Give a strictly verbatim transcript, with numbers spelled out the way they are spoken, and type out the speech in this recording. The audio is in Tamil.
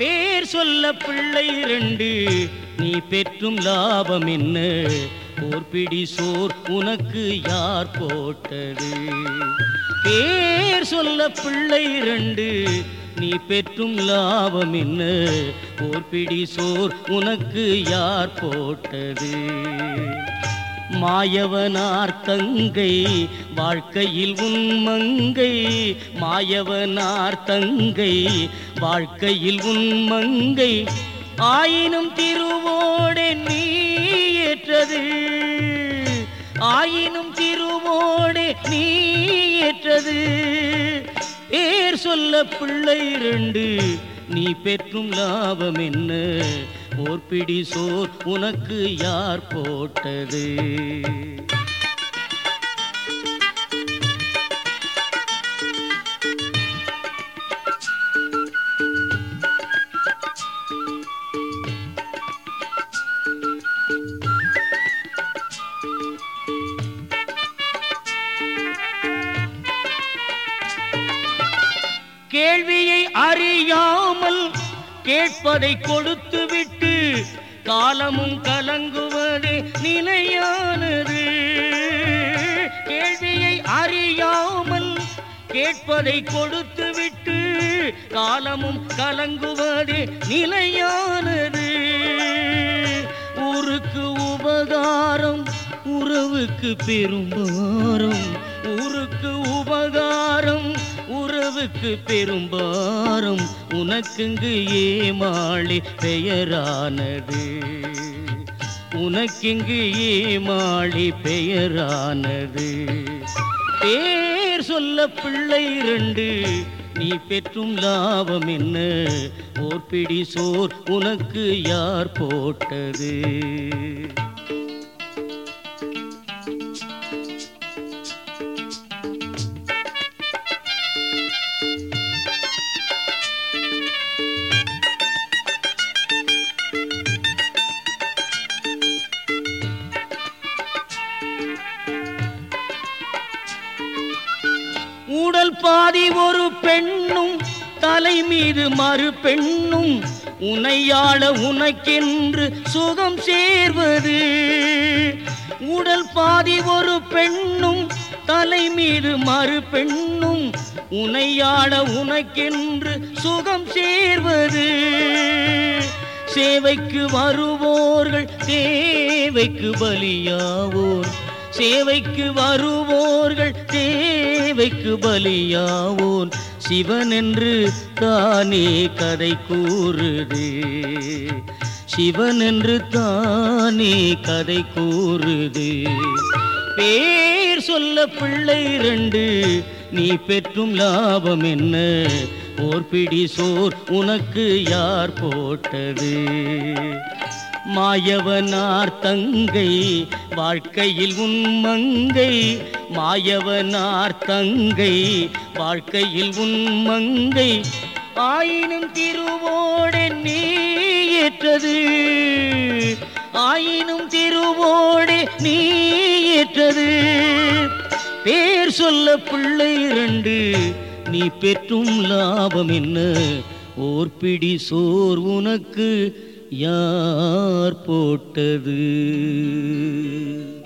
பேர் சொல்ல பிள்ளை இரண்டு நீ பெற்றும் லாபம் என்ன? ஓர் பிடி சோர் உனக்கு யார் போட்டது? பேர் சொல்ல பிள்ளை இரண்டு நீ பெற்றும் லாபம் என்ன? ஓர் பிடி சோர் உனக்கு யார் போட்டது? மாயவனார் தங்கை வாழ்க்கையில் உன்மங்கை, மாயவனார் தங்கை வாழ்க்கையில் உன்மங்கை, ஆயினும் திருவோடே நீ ஏற்றது, ஆயினும் திருவோடே நீ ஏற்றது. பேர் சொல்ல பிள்ளை இரண்டு நீ பெற்றும் லாபம் என்ன? ஓர் பிடி சோர் உனக்கு யார் போட்டது? கேள்வியை அறியாமல் கேட்பதை கொடுத்துவிட்டு காலமும் கலங்குவதே நிலையானது. கேள்வியை அறியாமல் கேட்பதை கொடுத்துவிட்டு காலமும் கலங்குவதே நிலையானது. ஊருக்கு உபகாரம் உறவுக்கு பெரும்பாரம், ஊருக்கு உபகாரம் உறவுக்கு பெரும்பாரம், உனக்குங்கு ஏமாளி பெயரானது, உனக்கிங்கு ஏமாளி பெயரானது. பேர் சொல்ல பிள்ளை இரண்டு நீ பெற்றும் லாபம் என்ன? ஓர் பிடி சோர் உனக்கு யார் போட்டது? உடல் பாதி ஒரு பெண்ணும் தலை மீது மறு பெண்ணும், உனையாள உனக்கென்று சுகம் சேர்வது. உடல் பாதி ஒரு பெண்ணும் தலை மீது மறு பெண்ணும், உனையாள உனக்கென்று சுகம் சேர்வது. சேவைக்கு வருவோர்கள் தேவைக்கு பலியாவோர், சேவைக்கு வருவோர்கள் தேவைக்கு பலியாவோன், சிவன் என்று தானே கதை கூறுது, சிவன் என்று தானே கதை கூறுது. பேர் சொல்ல பிள்ளை இரண்டு நீ பெற்றும் லாபம் என்ன? ஓர் பிடி சோர் உனக்கு யார் போட்டது? மாயவனார் தங்கை வாழ்க்கையில் உன்மங்கை, மாயவனார் தங்கை வாழ்க்கையில் உன்மங்கை, ஆயினும் திருவோடே நீ ஏற்றது, ஆயினும் திருவோடே நீ ஏற்றது. பேர் சொல்ல பிள்ளை இரண்டு நீ பெற்றும் லாபம் என்ன? ஓர் பிடி சோர் உனக்கு யார் போட்டது?